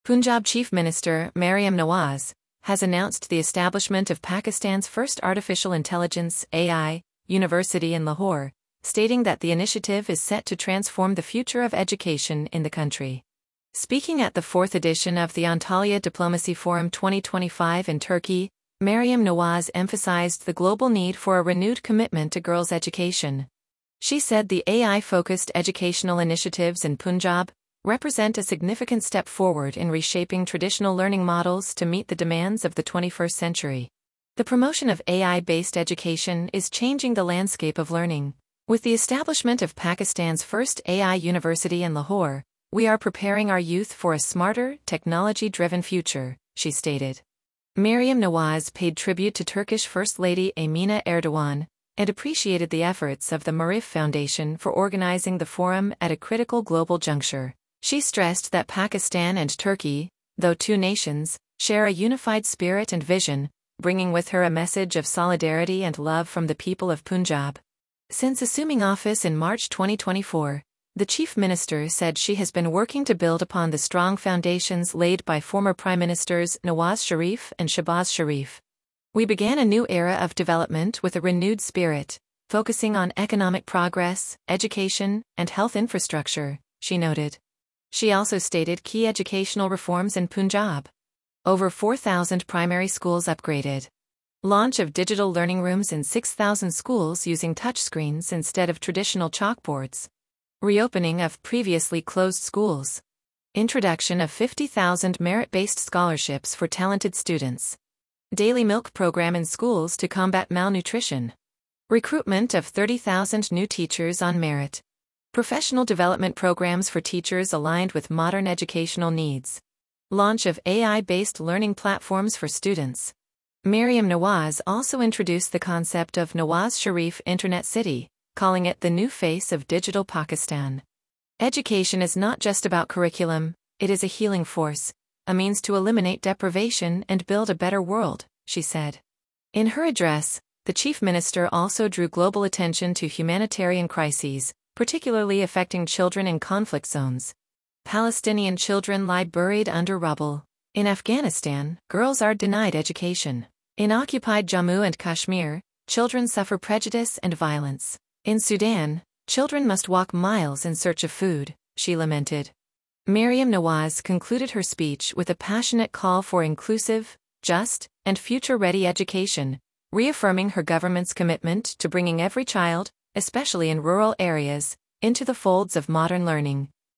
Punjab Chief Minister Maryam Nawaz has announced the establishment of Pakistan's first artificial intelligence (AI) university in Lahore, stating that the initiative is set to transform the future of education in the country. Speaking at the fourth edition of the Antalya Diplomacy Forum 2025 in Turkey, Maryam Nawaz emphasized the global need for a renewed commitment to girls' education. She said the AI-focused educational initiatives in Punjab represent a significant step forward in reshaping traditional learning models to meet the demands of the 21st century. The promotion of AI-based education is changing the landscape of learning. With the establishment of Pakistan's first AI university in Lahore, we are preparing our youth for a smarter, technology-driven future, she stated. Maryam Nawaz paid tribute to Turkish First Lady Amina Erdogan and appreciated the efforts of the Marif Foundation for organizing the forum at a critical global juncture. She stressed that Pakistan and Turkey, though two nations, share a unified spirit and vision, bringing with her a message of solidarity and love from the people of Punjab. Since assuming office in March 2024, the Chief Minister said she has been working to build upon the strong foundations laid by former Prime Ministers Nawaz Sharif and Shehbaz Sharif. We began a new era of development with a renewed spirit, focusing on economic progress, education, and health infrastructure, she noted. She also stated key educational reforms in Punjab. Over 4,000 primary schools upgraded. Launch of digital learning rooms in 6,000 schools using touchscreens instead of traditional chalkboards. Reopening of previously closed schools. Introduction of 50,000 merit-based scholarships for talented students. Daily milk program in schools to combat malnutrition. Recruitment of 30,000 new teachers on merit. Professional development programs for teachers aligned with modern educational needs. Launch of AI-based learning platforms for students. Maryam Nawaz also introduced the concept of Nawaz Sharif Internet City, calling it the new face of digital Pakistan. Education is not just about curriculum, it is a healing force, a means to eliminate deprivation and build a better world, she said. In her address, the Chief Minister also drew global attention to humanitarian crises, particularly affecting children in conflict zones. Palestinian children lie buried under rubble. In Afghanistan, girls are denied education. In occupied Jammu and Kashmir, children suffer prejudice and violence. In Sudan, children must walk miles in search of food, she lamented. Maryam Nawaz concluded her speech with a passionate call for inclusive, just, and future-ready education, reaffirming her government's commitment to bringing every child, especially in rural areas, into the folds of modern learning.